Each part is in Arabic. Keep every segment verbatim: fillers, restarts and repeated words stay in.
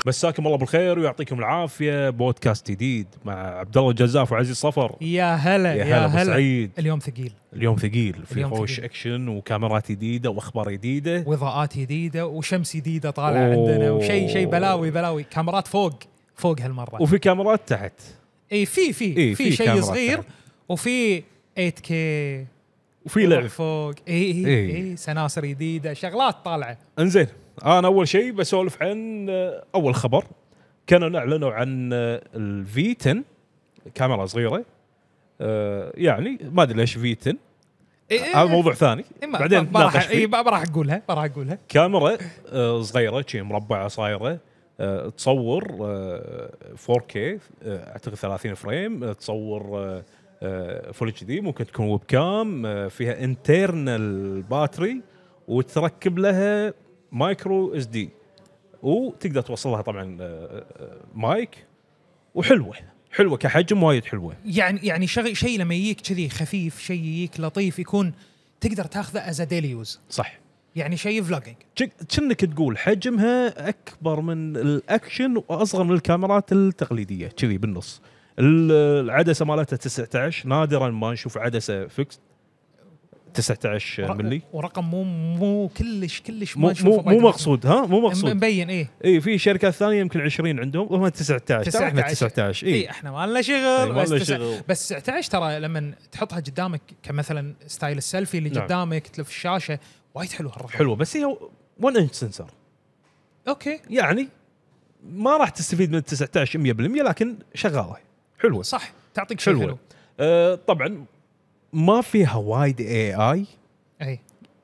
مساكم الله بالخير ويعطيكم العافيه. بودكاست جديد مع عبد الله الجزاف وعزيز صفر. يا هلا يا يا هلا هلا سعيد. اليوم ثقيل اليوم ثقيل في اليوم فوش ثقيل. اكشن وكاميرات جديده واخبار جديده واضاءات جديده وشمس جديده طالعه أوه. عندنا وشيء شيء بلاوي بلاوي. كاميرات فوق فوق هالمره وفي كاميرات تحت. اي في في إيه في في شيء كاميرات صغير تحت. وفي ثمانية كي وفي لعب فوق اي اي إيه. اي سناسر جديده شغلات طالعه. انزين انا اول شيء بسولف عن اول خبر. كانوا نعلنوا عن الفي عشرة كاميرا صغيره أه يعني ما ادري ليش في عشرة إيه هذا موضوع ثاني بعدين نتناقش اي فيه. ما راح اقولها ما راح اقولها. كاميرا أه صغيره شيء مربعه صايره أه تصور أه فور كي أه اعتقد ثلاثين فريم أه تصور أه فول اتش دي ممكن تكون ويب كام أه فيها انترنال باتري وتركب لها مايكرو اس دي وتقدر توصلها طبعا مايك وحلوه حلوه كحجم وايد حلوه. يعني يعني شيء شيء لما يجيك كذي خفيف شيء يجيك لطيف يكون تقدر تاخذه از ديلي يوز. صح يعني شيء فلوجينج كأنك تقول حجمها اكبر من الاكشن واصغر من الكاميرات التقليديه كذي بالنص. العدسه مالتها تسعة عشر نادرا ما نشوف عدسه فيكس تسعة عشر ملي ورقم مو مو كلش كلش مو مو, مو مقصود ها مو مقصود مبين ايه اي في شركات ثانيه يمكن عشرين عندهم وهم تسعة عشر ترى احنا تسعة عشر اي إيه احنا ما لنا شغل إيه بس, تسع... شغل. بس تسعة عشر ترى لما تحطها قدامك كمثلا ستايل السيلفي اللي نعم. قدامك تلف الشاشه وايد حلو هالرقم حلوه بس هي واحد انش سنسر اوكي يعني ما راح تستفيد من تسعة عشر مية بالمية لكن شغاله حلوه صح تعطيك شيء حلو أه طبعا ما فيها وايد اي اي اي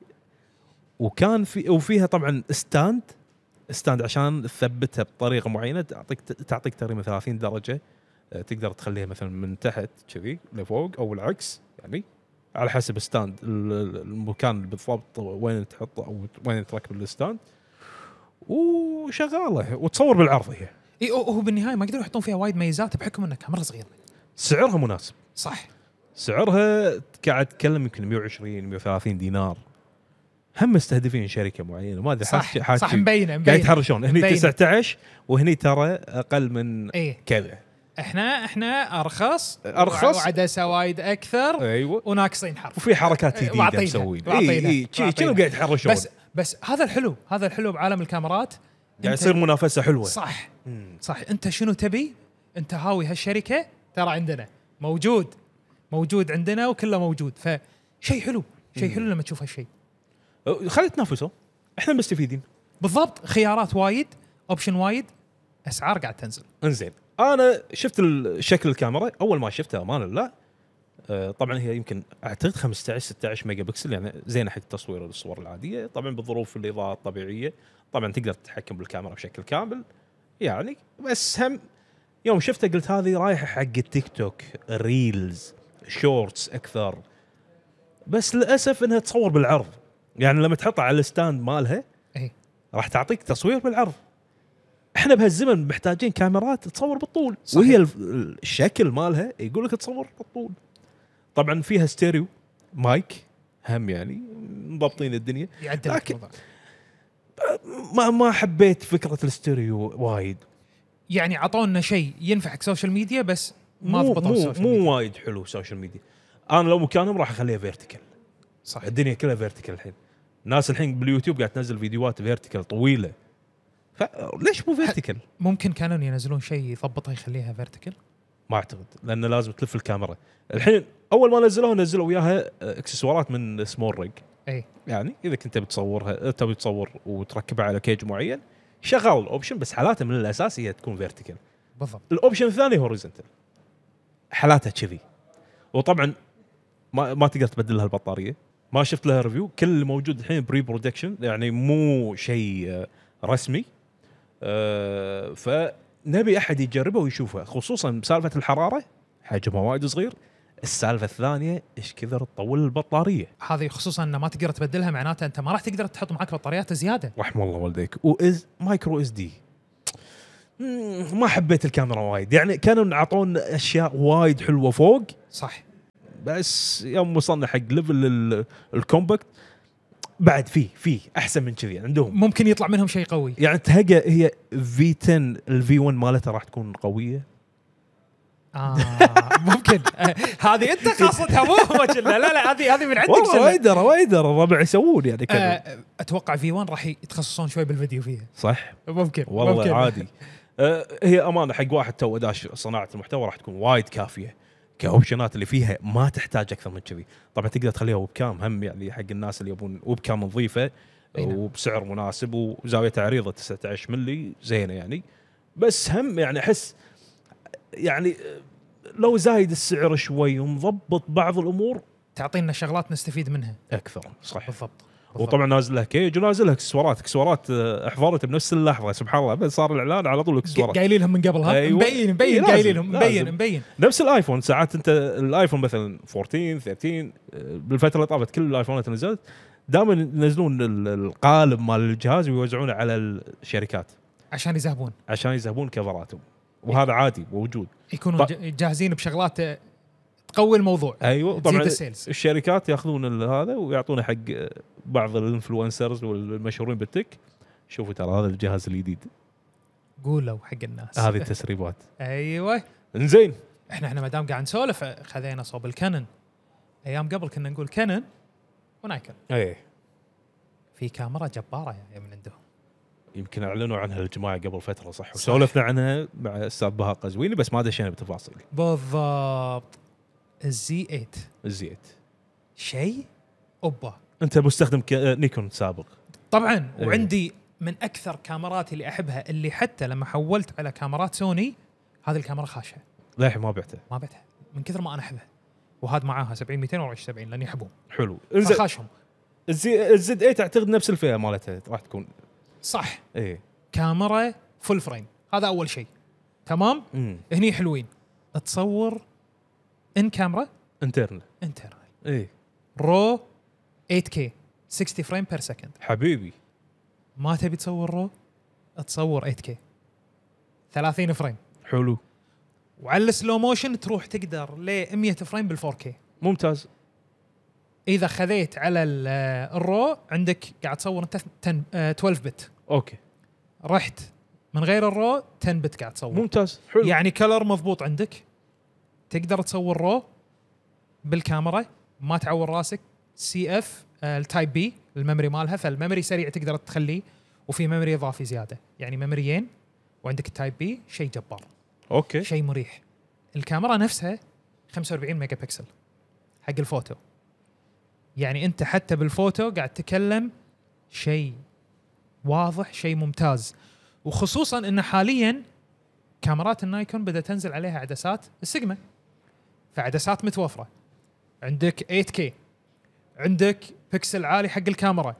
وكان في وفيها طبعا ستاند ستاند عشان تثبتها بطريقه معينه تعطيك تعطيك تقريبا ثلاثين درجه أه تقدر تخليها مثلا من تحت كذي لفوق او العكس يعني على حسب ستاند المكان بالضبط وين تحطه او وين تركب الستاند وشغاله وتصور بالعرض هي. اي هو بالنهايه ما يقدروا يحطون فيها وايد ميزات بحكم انها كاميرا صغيره. سعرها مناسب صح سعرها قاعد تتكلم يمكن مية وعشرين مية وثلاثين دينار. هم مستهدفين شركه معينه ما ادري صح حاجه صح مبينه قاعد يتحرشون هني مبينة. تسعة عشر وهني ترى اقل من إيه؟ كذا. احنا احنا ارخص ارخص وعدسه وايد اكثر ايوه وناقصين حرف وفي حركات جديده مسوين اي اي شنو قاعد يتحرشون بس بس هذا الحلو هذا الحلو بعالم الكاميرات قاعد يصير منافسه حلوه. صح مم. صح انت شنو تبي انت هاوي هالشركه ترى عندنا موجود موجود عندنا وكله موجود فشيء حلو شيء حلو لما تشوف هالشيء. خلي تنافسوا احنا مستفيدين بالضبط. خيارات وايد اوبشن وايد اسعار قاعد تنزل. انزين انا شفت شكل الكاميرا اول ما شفتها امان الله أه طبعا هي يمكن اعتقد خمسة عشر ستة عشر ميجا بكسل يعني زينه حق تصوير الصور العاديه طبعا بظروف الاضاءه الطبيعيه طبعا تقدر تتحكم بالكاميرا بشكل كامل يعني. بس هم يوم شفتها قلت هذه رايحه حق التيك توك ريلز شورتس اكثر بس للاسف انها تصور بالعرض يعني لما تحطها على الستاند مالها ايه راح تعطيك تصوير بالعرض. احنا بهالزمن محتاجين كاميرات تصور بالطول صحيح. وهي الشكل مالها يقول لك تصور بالطول. طبعا فيها ستيريو مايك هم يعني مضبطين الدنيا يعدل لكن ما ما حبيت فكره الستيريو وايد يعني عطونا شيء ينفع حق سوشيال ميديا بس ما مو ضبطوا السوشيال مو ميديا. وايد حلو سوشيال ميديا. انا لو مكانهم راح اخليها فيرتيكال. صح الدنيا كلها فيرتيكال الحين الناس الحين باليوتيوب قاعد تنزل فيديوهات فيرتيكال طويله فليش مو فيرتيكال؟ ممكن كانوا ينزلون شيء يضبطها يخليها فيرتيكال ما اعتقد لانه لازم تلف الكاميرا. الحين اول ما نزلوها نزلوا وياها اكسسوارات من سمول ريج اي يعني اذا كنت بتصورها تبي تصور وتركبها على كيج معين شغال الاوبشن بس حالاته من الاساس هي تكون فيرتيكال. بالضبط. الاوبشن الثاني هوريزونتال حالاتها كذي وطبعا ما ما تقدر تبدل لها البطاريه ما شفت لها ريفيو كل اللي موجود الحين بري برودكشن يعني مو شيء رسمي أه فنبي احد يجربه ويشوفه خصوصا بسالفه الحراره حجمها وايد صغير. السالفه الثانيه ايش كثر تطول البطاريه هذه خصوصا انه ما تقدر تبدلها معناته انت ما راح تقدر تحط معك بطاريات زياده رحم الله والديك. واز مايكرو اس دي ما حبيت الكاميرا وايد يعني كانوا يعطون اشياء وايد حلوه فوق صح بس يوم وصلنا حق ليفل الكومباكت بعد في في احسن من كذي عندهم، ممكن يطلع منهم شيء قوي. يعني تهقى هي في عشرة الفي واحد مالتها راح تكون قويه. آه ممكن آه هذه انت قصدها مو هو كله. لا لا هذه هذه من عندك والله وايد وايد الربع يسوون يعني كذا. آه اتوقع في واحد راح يتخصصون شوي بالفيديو فيها. صح ممكن والله ممكن. عادي. آه هي امانه حق واحد تو داش صناعه المحتوى راح تكون وايد كافيه كاوبشنات اللي فيها، ما تحتاج اكثر من كذي. طبعا تقدر تخليها ويب كام هم يعني حق الناس اللي يبون ويب كام نظيفه وبسعر مناسب وزاويه عريضه تسعة عشر ملي زينه يعني. بس هم يعني احس يعني لو زايد السعر شوي ومضبط بعض الامور تعطينا شغلات نستفيد منها اكثر. صح بالضبط. وطبعا نازل لها كيج ونازل لها اكسسوارات. اكسسوارات احضرت بنفس اللحظه سبحان الله، بس صار الاعلان على طول اكسسوارات قايلين لهم من قبلها. أيوة. مبين مبين قايلين لهم مبين مبين نفس الايفون. ساعات انت الايفون مثلا أربعتاشر ثلاثة عشر بالفتره اللي طافت كل الايفونات نزلت دائما ينزلون القالب مال الجهاز ويوزعونه على الشركات عشان يذهبون عشان يذهبون كفراتهم، وهذا عادي موجود. يكونوا ط... جاهزين بشغلات تقوي الموضوع. ايوه طبعا الشركات ياخذون هذا ويعطونه حق بعض الانفلونسرز والمشهورين بالتك، شوفوا ترى هذا الجهاز الجديد قولوا حق الناس هذه التسريبات. ايوه انزين احنا احنا ما دام قاعد نسولف خذينا صوب الكانون. ايام قبل كنا نقول كانون ونايكون. اي في كاميرا جباره يعني من عندهم، يمكن اعلنوا عنها الجماعه قبل فتره صح, وسولفنا عنها مع الاستاذ بهاء قزويني بس ما دشينا بتفاصيل. بالضبط. الزي ثمانية الزي ثمانية شيء اوبا. انت مستخدم نيكون سابق طبعا. أيه. وعندي من اكثر كاميرات اللي احبها اللي حتى لما حولت على كاميرات سوني هذه الكاميرا خاشة للحين ما بعتها ما بعتها من كثر ما انا احبها. وهذا معاها سبعين مئتين وعشرين سبعين لاني احبهم. حلو. خاشهم. الزي الزد ثمانية تعتقد نفس الفئه مالتها راح تكون صح. ايه كاميرا فول فريم هذا اول شيء تمام. مم. هني حلوين. تصور ان كاميرا انترنال انترنال ايه رو ثمانية كي ستين فريم بير سكند. حبيبي ما تبي تصور رو تصور ثمانية كي ثلاثين فريم. حلو. وعلى السلو موشن تروح تقدر ل مئة فريم بال فور كي. ممتاز. اذا خذيت على الرو عندك قاعد تصور انت اثنا عشر بت. اوكي. رحت من غير الرو عشرة بت قاعد تصور. ممتاز. حلو. يعني كلر مضبوط عندك تقدر تصور رو بالكاميرا ما تعور راسك. سي اف التايب بي الميموري مالها فالميموري سريع تقدر تخليه وفي ميموري اضافي زياده يعني ميموريين وعندك التايب بي شيء جبار. اوكي. شيء مريح. الكاميرا نفسها خمسة وأربعين ميجا بكسل حق الفوتو يعني انت حتى بالفوتو قاعد تتكلم شيء واضح شيء ممتاز. وخصوصا ان حاليا كاميرات النايكون بدأت تنزل عليها عدسات السيجما فعدسات متوفره. عندك ثمانية كي عندك بكسل عالي حق الكاميرا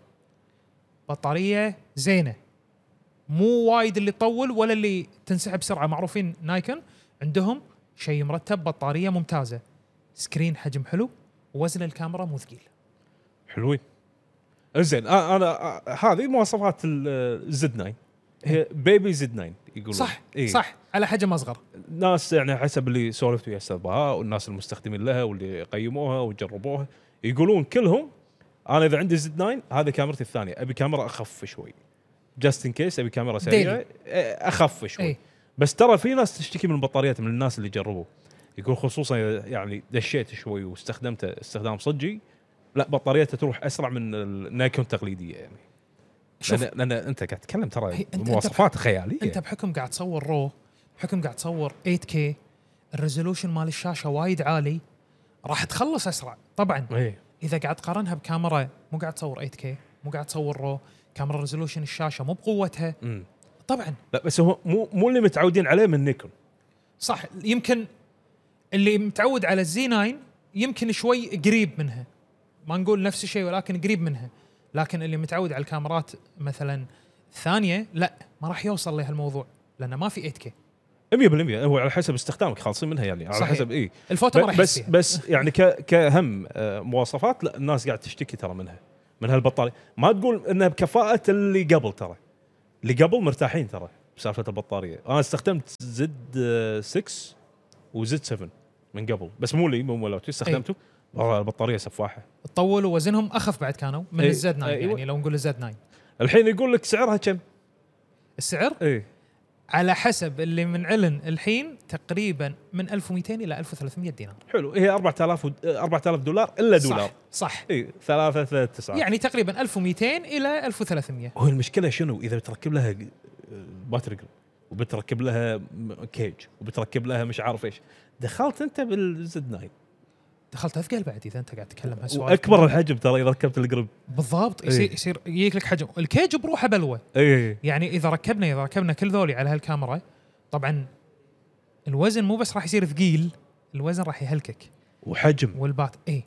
بطاريه زينه مو وايد اللي تطول ولا اللي تنسحب بسرعه. معروفين نايكون عندهم شيء مرتب بطاريه ممتازه سكرين حجم حلو ووزن الكاميرا مو ثقيل. حلوين. زين انا آه هذه مواصفات الزد تسعة هي بيبي زد تسعة يقولون. صح إيه؟ صح على حجم اصغر. ناس يعني حسب اللي سولفت ويا استاذ بهاء والناس المستخدمين لها واللي قيموها وجربوها يقولون كلهم انا اذا عندي زد تسعة هذه كاميرتي الثانيه ابي كاميرا اخف شوي جاست ان كيس ابي كاميرا سريعه اخف شوي. ايه. بس ترى في ناس تشتكي من البطاريات من الناس اللي جربوا يقول خصوصا يعني دشيت شوي واستخدمته استخدام صجي لا بطاريته تروح اسرع من النايكون التقليديه يعني. شوف لأن, لان انت قاعد تتكلم ترى انت مواصفات خياليه. انت بحكم قاعد تصور رو بحكم قاعد تصور ثمانية كي الريزولوشن مال الشاشه وايد عالي راح تخلص اسرع طبعا. ايه. اذا قاعد تقارنها بكاميرا مو قاعد تصور ثمانية كي مو قاعد تصور رو كاميرا ريزولوشن الشاشه مو بقوتها مم. طبعا. لا بس هو مو مو اللي متعودين عليه من نيكون. صح. يمكن اللي متعود على الزي تسعة يمكن شوي قريب منها ما نقول نفس الشيء ولكن قريب منها. لكن اللي متعود على الكاميرات مثلا الثانيه لا ما راح يوصل لهالموضوع لانه ما في ثمانية كي مية بالمية. هو على حسب استخدامك خالصين منها يعني على صحيح. حسب ايه الفوتو ما راح بس يحس بس يعني ك كهم مواصفات لا الناس قاعد تشتكي ترى منها من هالبطاريه. ما تقول انها بكفاءه اللي قبل ترى اللي قبل مرتاحين ترى بسالفه البطاريه. انا استخدمت زد ستة وزد سبعة من قبل بس مو لي مو مولوتي استخدمته. والله البطاريه سفاحه. تطول ووزنهم اخف بعد كانوا من أي. الزد تسعة. أيوة. يعني لو نقول الزد تسعة الحين يقول لك سعرها كم؟ السعر اي على حسب اللي منعلن الحين تقريبا من ألف ومئتين الى ألف وثلاثمئة دينار. حلو. هي أربعة آلاف و... أربعة آلاف دولار الا دولار. صح, صح. اي ثلاثة ثلاثة تسعة يعني تقريبا ألف ومئتين الى ألف وثلاثمئة. هو المشكله شنو؟ اذا بتركب لها باتري وبتركب لها كيج وبتركب لها مش عارف ايش، دخلت انت بالزد تسعة دخلت اثقل بعد اذا انت قاعد تتكلم هالسؤال. واكبر الحجم ترى اذا ركبت القرب. بالضبط. يصير يصير يجيك لك حجم الكيج بروحه بلوه. اي يعني اذا ركبنا اذا ركبنا كل ذولي على هالكاميرا طبعا الوزن مو بس راح يصير ثقيل، الوزن راح يهلكك. وحجم والبات اي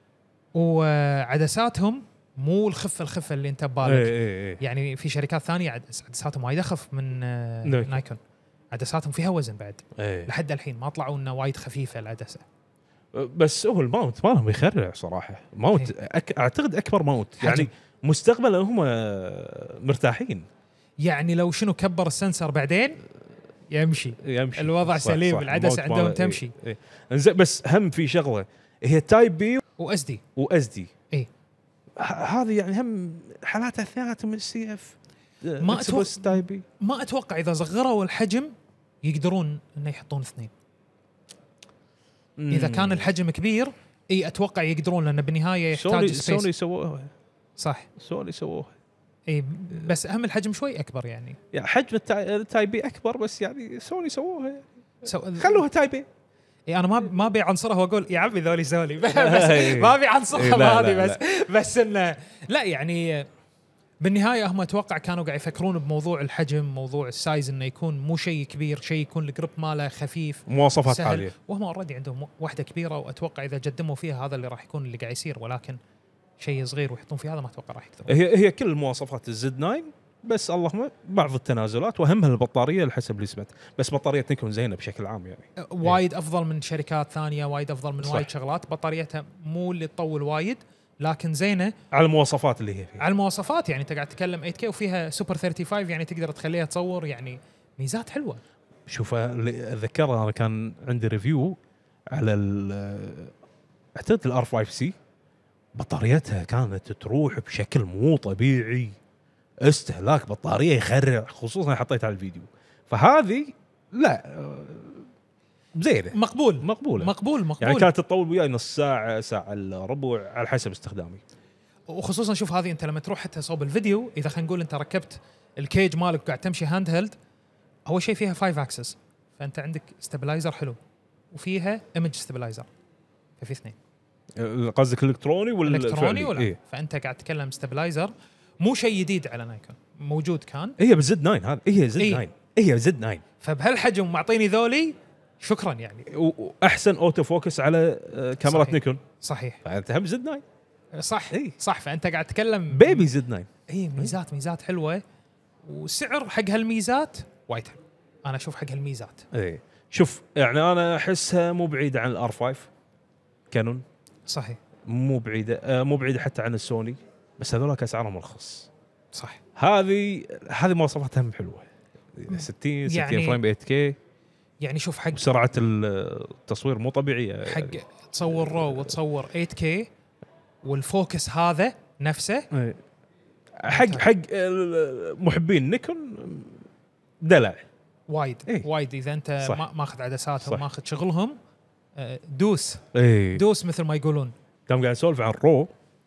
وعدساتهم مو الخفه الخفه اللي انت ببالك. اي اي اي. يعني في شركات ثانيه عدس عدساتهم وايد اخف من آه نايكون. نايكون. عدساتهم فيها وزن بعد اي. لحد الحين ما طلعوا لنا وايد خفيفه العدسه. بس هو الماونت مالهم يخرع صراحه. ماونت أك... اعتقد اكبر ماونت حجم. يعني مستقبلا هم مرتاحين. يعني لو شنو كبر السنسر بعدين يمشي يمشي الوضع صح سليم. صح. العدسه عندهم مال... تمشي. إيه. إيه. بس هم في شغله هي تايب بي واس دي واس دي. اي هذه يعني هم حالاتها اثنيناتهم من السي اف. ما أتوقع تايب بي. ما اتوقع اذا صغروا الحجم يقدرون انه يحطون اثنين. اذا كان الحجم كبير اي اتوقع يقدرون، لان بالنهايه يحتاج سوني سبيس. سوني سووها. صح سوني سووها. اي بس اهم الحجم شوي اكبر يعني. يعني حجم التايب بي اكبر بس يعني سوني سووها يعني. سو... خلوها تايب بي. اي انا ما ما ابي عنصرها واقول يا عمي ذولي سوني بس إيه. ما ابي عنصرها لا، هذه لا، بس بس انه لا يعني بالنهايه هم اتوقع كانوا قاعد يفكرون بموضوع الحجم، موضوع السايز انه يكون مو شيء كبير، شيء يكون الجريب ماله خفيف مواصفات سهل. عاليه. وهم اوريدي عندهم واحده كبيره واتوقع اذا قدموا فيها هذا اللي راح يكون اللي قاعد يصير، ولكن شيء صغير ويحطون فيه هذا ما اتوقع راح يقدرون. هي هي كل مواصفات الزد تسعة بس اللهم بعض التنازلات واهمها البطاريه حسب اللي سمعت. بس بطاريه نيكون زينه بشكل عام يعني. وايد افضل من شركات ثانيه، وايد افضل من صح. وايد شغلات. بطاريتها مو اللي تطول وايد لكن زينه على المواصفات اللي هي فيها. على المواصفات. يعني انت قاعد تتكلم ثمانية كي وفيها سوبر خمسة وثلاثين يعني تقدر تخليها تصور، يعني ميزات حلوه. شوف اللي اتذكر انا كان عندي ريفيو على ال اعتقد الار خمسة سي، بطاريتها كانت تروح بشكل مو طبيعي، استهلاك بطاريه يخرع، خصوصا حطيتها على الفيديو. فهذه لا زينه مقبول مقبوله مقبول مقبول يعني كانت تطول وياي نص ساعه ساعه الا ربع على حسب استخدامي. وخصوصا شوف هذه انت لما تروح حتى صوب الفيديو، اذا خلينا نقول انت ركبت الكيج مالك وقاعد تمشي هاند هيلد، اول شيء فيها فايف اكسس، فانت عندك ستابلايزر حلو وفيها ايمج ستابلايزر، ففي اثنين. قصدك الالكتروني ولا الكتروني ولا إيه؟ فانت قاعد تتكلم ستابلايزر مو شيء جديد على نايكون، موجود كان. هي بالزد تسعة هذا، هي زد إيه. تسعة هي زد تسعة فبهالحجم معطيني ذولي شكرا يعني. واحسن اوتو فوكس على كاميرا نيكون. صحيح فانت هم زد تسعة صح إيه؟ صح. فانت قاعد تتكلم بيبي زد تسعة. اي ميزات ميزات حلوه، وسعر حق هالميزات وايد حلو. انا اشوف حق هالميزات. اي شوف يعني انا احسها مو بعيده عن الار خمسة كانون، صحيح مو بعيده آه مو بعيده حتى عن السوني، بس هذول اسعارهم ارخص. صح. هذه هذه مواصفاتها هم حلوه، ستين ستين يعني فريم ب ثمانية كي، يعني شوف حق سرعه التصوير مو طبيعيه حق تصور رو وتصور ثمانية كي والفوكس هذا نفسه. إيه. حق حق محبين نيكون دلع وايد إيه؟ وايد. اذا انت صح. ما ماخذ عدساتهم صح. ماخذ شغلهم، آه، دوس ايه. دوس مثل ما يقولون. كم قاعد نسولف عن رو،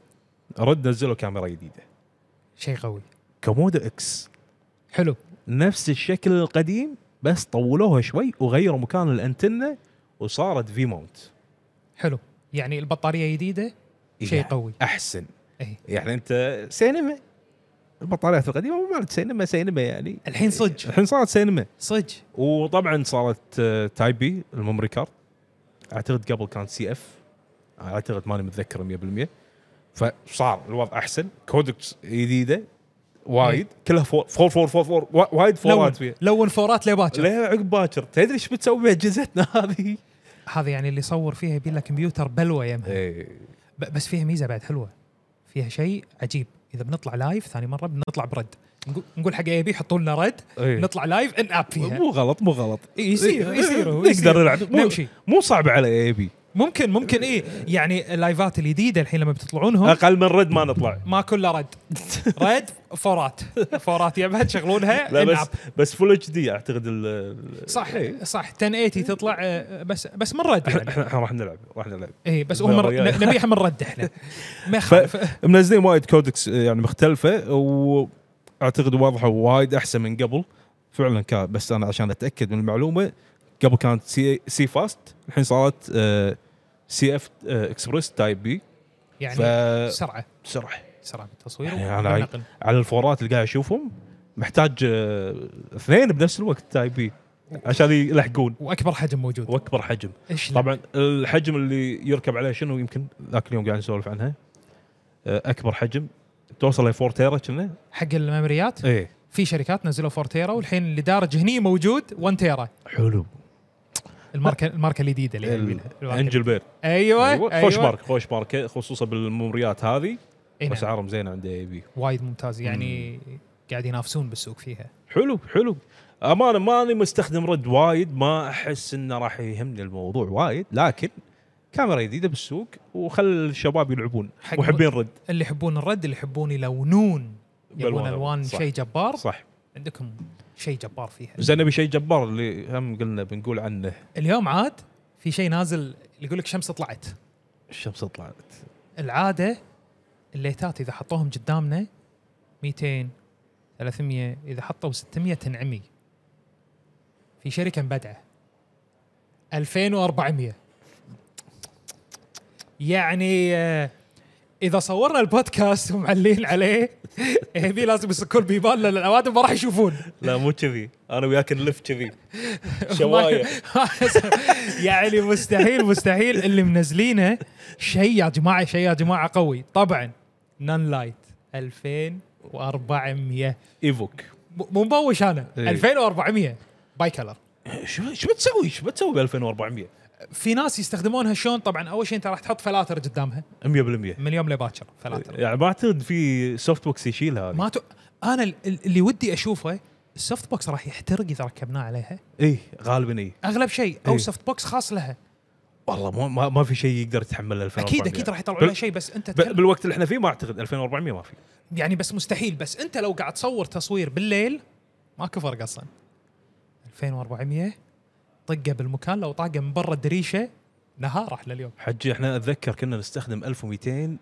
رد نزلوا كاميرا جديده شيء قوي كومودو اكس، حلو نفس الشكل القديم بس طولوها شوي وغيروا مكان الانتنه وصارت في ماونت. حلو. يعني البطاريه جديده شيء قوي احسن. اي يعني انت سينما، البطاريات القديمه مو مالت سينما سينما يعني، الحين صج الحين صارت سينما صج. وطبعا صارت تايب بي الميموري كارد، اعتقد قبل كان سي اف، اعتقد ماني متذكر مية بالمية. فصار الوضع احسن، كودكس جديده وايد كلها فور فور فور فور, فور وايد فورات فيها، لون فورات لباكر ليه عقب باكر. تدري ايش بتسوي باجهزتنا هذه؟ هذا يعني اللي يصور فيها يبي له كمبيوتر بلوه يمها. ايه. بس فيها ميزه بعد حلوه، فيها شيء عجيب. اذا بنطلع لايف ثاني مره بنطلع برد، نقول نقول حق اي بي حطوا لنا رد، ايه. نطلع لايف ان اب فيها. مو غلط مو غلط يصير يصير نقدر نلعب، نمشي. مو صعب على اي بي ممكن ممكن ايه يعني اللايفات الجديده الحين لما بتطلعونهم اقل من رد ما نطلع ما كله رد رد فورات فورات يا بعد تشغلونها لا بس انعب. بس فول اتش دي اعتقد ال صح إيه. صح عشرة ثمانين تطلع آه، بس بس من رد احنا يعني احنا إحنا راح نلعب راح نلعب اي بس هو مر... الريال. نبيها من رد احنا ما يخالف. منزلين وايد كودكس يعني مختلفه واعتقد واضحه وايد احسن من قبل فعلا كان. بس انا عشان اتاكد من المعلومه قبل كانت سي سي فاست الحين صارت آه سي اف اكسبريس تايب بي يعني ف... سرعه سرعه سرعه بالتصوير يعني أنا والنقل. على الفورات اللي قاعد اشوفهم محتاج آه اثنين بنفس الوقت تايب بي عشان يلحقون واكبر حجم موجود. واكبر حجم. ايش لا؟ طبعا الحجم اللي يركب عليه شنو يمكن ذاك اليوم قاعد نسولف عنها آه اكبر حجم توصل ل أربعة تيرا كنا حق الميموريات ايه في شركات نزلوا أربعة تيرا والحين اللي دارج هني موجود واحد تيرا. حلو. الماركه الماركه الجديده اللي يبينها انجل بير ايوه أيوة. خوش مارك خوش ماركه خصوصا بالميموريات هذه إيه نعم. اسعارهم زينه عند اي بي وايد ممتاز يعني قاعد ينافسون بالسوق فيها. حلو حلو. امانه ماني مستخدم رد وايد ما احس انه راح يهمني الموضوع وايد لكن كاميرا جديده بالسوق وخل الشباب يلعبون محبين رد اللي يحبون الرد اللي يحبون يلونون يبون بالوان. الوان صح. شيء جبار صح عندكم شيء جبار فيها. زين نبي شيء جبار اللي هم قلنا بنقول عنه. اليوم عاد في شيء نازل اللي يقول لك شمس طلعت. الشمس طلعت. العاده الليتات اذا حطوهم قدامنا مئتين ثلاثمية اذا حطوا ستمية تنعمي. في شركه مبدعه ألفين وأربعمية يعني آه اذا صورنا البودكاست ومعلين عليه هبي لازم يسكون بيبان لان الأوادم ما راح يشوفون. لا مو كذي انا وياك نلف كذي شوايه يعني مستحيل مستحيل اللي منزلينه شيء يا جماعه شيء يا جماعه قوي. طبعا نان لايت ألفين وأربعمية ايفوك مو مبوش انا إيه. ألفين وأربعمية باي كلر. شو شو بتسوي شو بتسوي ب ألفين وأربعمية؟ في ناس يستخدمونها شلون؟ طبعا اول شيء انت راح تحط فلاتر قدامها مية بالمية من اليوم لباكر فلاتر يعني ما اعتقد في سوفت بوكس يشيلها هذه. ما ت... انا ال- اللي ودي اشوفه السوفت بوكس راح يحترق اذا ركبناه عليها ايه غالبا ايه اغلب شيء او إيه. سوفت بوكس خاص لها. والله ما ما, ما في شيء يقدر يتحمل ألفين وأربعمية اكيد اكيد راح يطلعوا بال- لها شيء بس انت ب- تكلم. بالوقت اللي احنا فيه ما اعتقد ألفين وأربعمية ما في. يعني بس مستحيل. بس انت لو قاعد تصور تصوير بالليل ماكو فرق اصلا. ألفين وأربعمية طقه بالمكان لو طاقه من برا الدريشه نهار احلى اليوم. حجي احنا اتذكر كنا نستخدم ألف ومئتين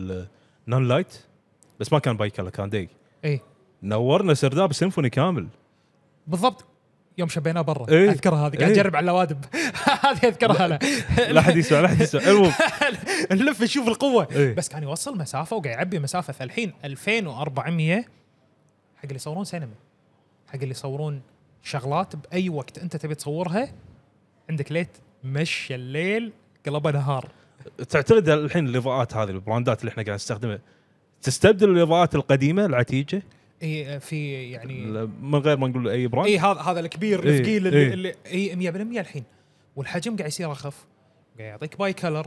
النون لايت بس ما كان باي كلر كان داي. ايه نورنا سرداب سيمفوني كامل بالضبط يوم شبيناه برا. إيه. اذكرها هذه قاعد إيه. اجرب على الأوادم هذه اذكرها انا. لا حد يسمع لا حد يسمع المهم نلف نشوف القوه. إيه. بس كان يوصل مسافه وقاعد يعبي مسافه. فالحين ألفين وأربعمية حق اللي يصورون سينما حق اللي يصورون شغلات باي وقت انت تبي تصورها عندك ليت مشي الليل قلبه نهار. تعتقد الحين الاضاءات هذه البراندات اللي احنا قاعد نستخدمها تستبدل الاضاءات القديمه العتيجه اي في يعني من غير ما نقول اي براند؟ اي هذا هذا الكبير إيه. الثقيل اللي, إيه. اللي اي مية بالمية الحين. والحجم قاعد يصير اخف قاعد يعطيك باي كلر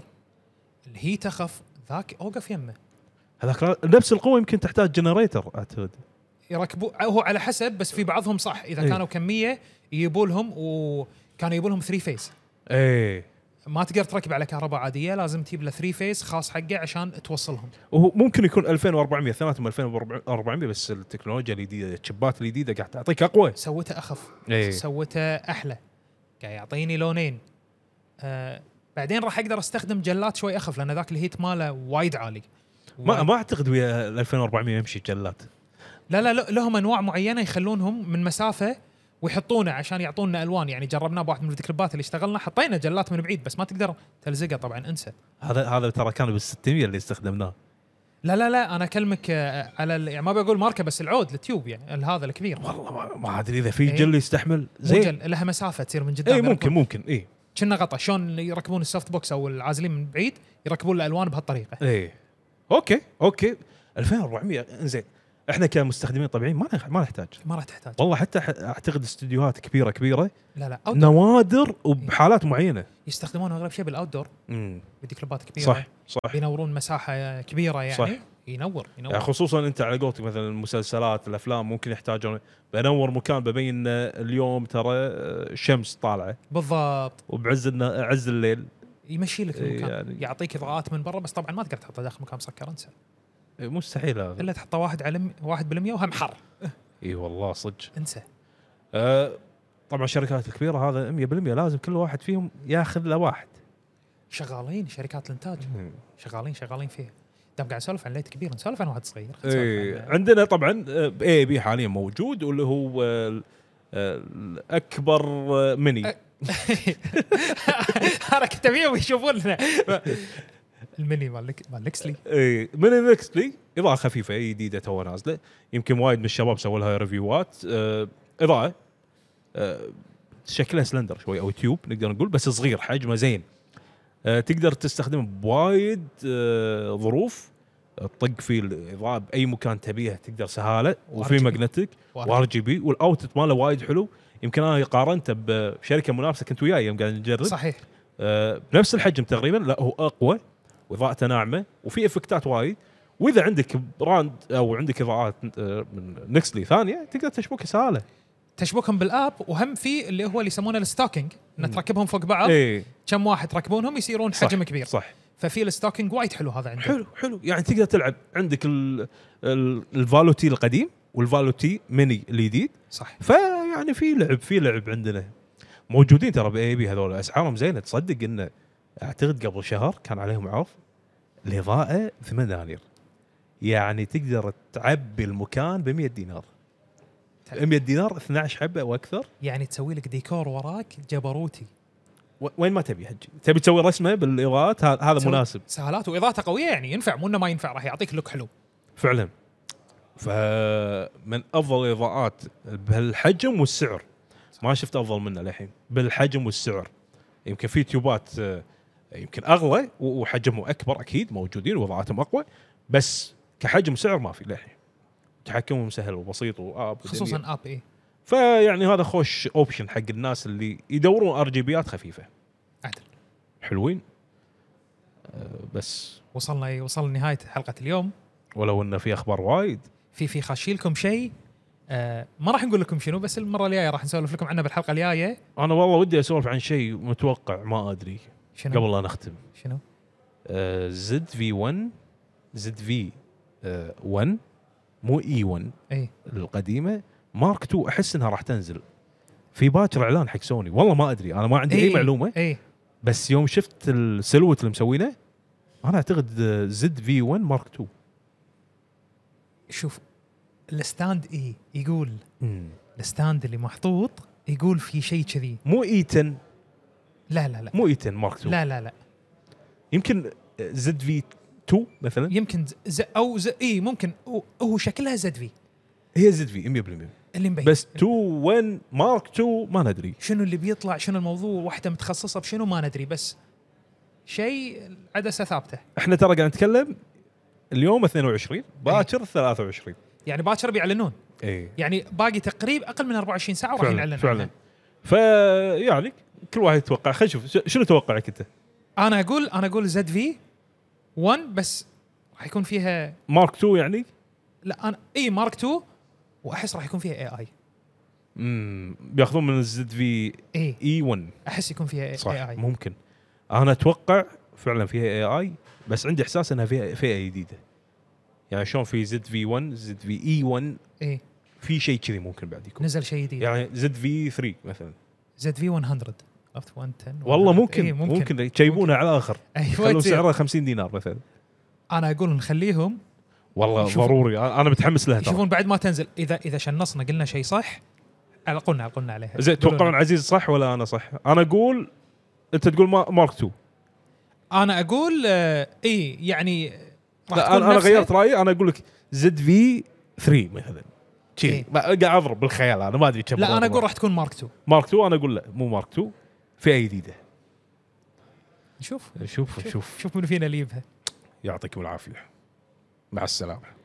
الهيت اخف. ذاك اوقف يمه هذاك نفس القوه يمكن تحتاج جنريتر اعتقد. يركبوا هو على حسب. بس في بعضهم صح اذا إيه. كانوا كميه يجيبوا لهم وكانوا يجيبوا لهم ثري فيز. ايه ما تقدر تركب على كهرباء عاديه لازم تجيب له ثري فيز خاص حقه عشان توصلهم. وهو ممكن يكون ألفين وأربعمية ثلاثة ألفين وأربعمية بس التكنولوجيا الجديده الشبات الجديده قاعد تعطيك اقوى. سوته اخف إيه. سوته احلى قاعد يعطيني لونين. آه بعدين راح اقدر استخدم جلات شوي اخف لان ذاك الهيت ماله وايد عالي. ما وايد. ما اعتقد ويا ألفين وأربعمية يمشي جلات. لا لا لا لهم انواع معينه يخلونهم من مسافه ويحطونه عشان يعطونا الوان. يعني جربناه بواحد من الكليبات اللي اشتغلنا حطينا جلات من بعيد بس ما تقدر تلزقه طبعا انسى. هذا هذا ترى كان بال ستمية اللي استخدمناه. لا لا لا انا اكلمك آه، على ال- يعني ما بقول ماركه بس العود التيوب يعني هذا الكبير. والله ما- ما ادري اذا في إيه. جل يستحمل مو زين. جل لها مسافه تصير من قدام. اي ممكن ممكن اي كنا غطا شلون يركبون السوفت بوكس او العازلين من بعيد يركبون الالوان بهالطريقه. اي اوكي اوكي ألفين وأربعمية انزين. احنا كمستخدمين طبيعيين ما نح- ما نحتاج ما راح تحتاج. والله. حتى ح- اعتقد استديوهات كبيره كبيره لا لا أو نوادر وبحالات معينه. يستخدمونه اغلب شيء بالاوت دور امم بدي كليبات كبيره. صح صح. بينورون مساحه كبيره يعني صح. ينور ينور يعني خصوصا انت على قولتك مثلا المسلسلات الافلام ممكن يحتاجون بنور مكان ببين إن اليوم ترى شمس طالعه بالضبط. وبعز الن- عز الليل يمشي لك إيه المكان يعني. يعطيك اضاءات من برا، بس طبعا ما تقدر تحطه داخل مكان مسكر، انسى مستحيل هذا. الا تحطه واحد على مي... واحد بالمية وهم حر، اي والله صدق. انسى. أه طبعا الشركات الكبيره هذا مية بالمية لازم كل واحد فيهم ياخذ له واحد. شغالين شركات الانتاج مم. شغالين شغالين فيها. دام قاعد نسولف عن ليت كبير، نسولف عن واحد صغير. ايه عندنا طبعا اي بي حاليا موجود، واللي هو آه، آه، الاكبر آه، ميني. انا كنت ابيهم يشوفون لنا الميني مال مال نكسلي. اي ميني نكسلي اضاءه خفيفه جديده تو نازله، يمكن وايد من الشباب سووا لها ريفيوات. آه، اضاءه آه، شكلها سلندر شوي او تيوب نقدر نقول، بس صغير حجمه زين. آه، تقدر تستخدمه بوايد آه، ظروف، تطق فيه الاضاءه باي مكان تبيها تقدر سهاله، وفي ماجنتيك وار جي بي، والاوتبوت ماله وايد حلو. يمكن انا قارنته بشركه منافسه كنت وياي يوم قاعد نجرب. صحيح. آه بنفس الحجم تقريبا، لا هو اقوى واضاءته ناعمه وفي افكتات وايد. واذا عندك براند او عندك اضاءات آه من نكسلي ثانيه تقدر تشبكها سهاله، تشبكهم بالاب. وهم في اللي هو اللي يسمونه الستوكينج، ان تركبهم فوق بعض. ايه. كم واحد تركبونهم يصيرون حجم كبير. صح. ففي الستوكينج وايد حلو هذا عنده. حلو حلو يعني تقدر تلعب. عندك الفالوتي القديم والفالوتي ميني الجديد. صح. فيعني في لعب في لعب عندنا موجودين ترى باي بي. هذول اسعارهم زينه، تصدق انه اعتقد قبل شهر كان عليهم عرض الاضاءه ثمانية دنانير، يعني تقدر تعبي المكان ب مية دينار. مية دينار اثني عشر حبه واكثر، يعني تسوي لك ديكور وراك جبروتي. وين ما تبي حجي تبي تسوي رسمه بالاضاءات هذا مناسب. سهالات واضاءته قويه، يعني ينفع، مو انه ما ينفع، راح يعطيك لوك حلو فعلا. فمن افضل الاضاءات بهالحجم والسعر، ما شفت افضل منه للحين بالحجم والسعر. يمكن في تيوبات يمكن اغلى وحجمهم اكبر اكيد موجودين واضاءاتهم اقوى، بس كحجم وسعر ما في للحين. تحكمهم سهل وبسيط واب خصوصا اب. ايه فيعني هذا خوش اوبشن حق الناس اللي يدورون ار جي بيات خفيفه. عدل حلوين. أه بس وصلنا وصلنا نهايه حلقه اليوم، ولو انه في اخبار وايد. في في خاشي لكم شيء آه ما راح نقول لكم شنو، بس المره الجايه راح نسولف لكم عنه بالحلقه الجايه. انا والله ودي اسولف عن شيء متوقع ما ادري شنو قبل لا نختم. شنو آه زد في واحد زد في آه واحد مو اي واحد اي القديمه مارك اثنين. احس انها راح تنزل في باكر اعلان حق سوني، والله ما ادري انا ما عندي اي اي معلومه. اي بس يوم شفت السلوت اللي مسوينه انا اعتقد زد في واحد مارك اثنين. شوف الستاند اي يقول مم. الستاند اللي محطوط يقول في شيء كذي، مو اي عشرة. لا لا لا مو اي عشرة مارك اثنين. لا لا لا يمكن زد في اثنين مثلا. يمكن ز او ز اي ممكن هو شكلها زد في. هي زد في مية بالمية اللي مبين، بس اثنين واحد مارك اثنين ما ندري شنو اللي بيطلع، شنو الموضوع، واحده متخصصه بشنو ما ندري، بس شيء عدسه ثابته. احنا ترى قاعد نتكلم اليوم اثنين وعشرين باكر ثلاثة وعشرين، يعني باكر بيعلنون. اي يعني باقي تقريبا اقل من أربعة وعشرين ساعه وراح يعلن فعلا. فيعني كل واحد يتوقع. خلينا نشوف شنو توقعك انت. انا اقول انا اقول زد في واحد بس راح يكون فيها مارك اثنين يعني. لا انا اي مارك اثنين، واحس راح يكون فيها اي اي. امم بياخذون من الزد في اي اي واحد. احس يكون فيها اي صح اي. ممكن. انا اتوقع فعلا فيها اي اي، بس عندي احساس انها فيها فئه جديده. يعني شلون في زد في واحد زد في اي واحد اي في شيء كذي ممكن بعد يكون نزل شيء جديد. يعني زد في ثلاثة مثلا. زد في مية عرفت مية وعشرة والله ممكن إيه ممكن, ممكن يجيبونه على الاخر. ايوه خلوا سعره خمسين دينار مثلا. انا اقول نخليهم والله ضروري. انا متحمس لها. يشوفون بعد ما تنزل. اذا اذا شنصنا قلنا شيء صح علقونا علقونا عليها. زين توقعون عزيز صح ولا انا صح؟ انا اقول انت تقول مارك اثنين. انا اقول آه اي يعني لا انا, أنا غيرت رايي. انا اقول لك زد في ثلاثة مثلا شيء. إيه؟ قاعد اضرب بالخيال انا ما ادري كم. لا انا اقول راح تكون مارك اثنين. مارك اثنين انا اقول لا مو مارك اثنين فئه جديده. نشوف شوف شوف شوف, شوف من فينا اللي يجيبها. يعطيكم العافيه. مع السلامه.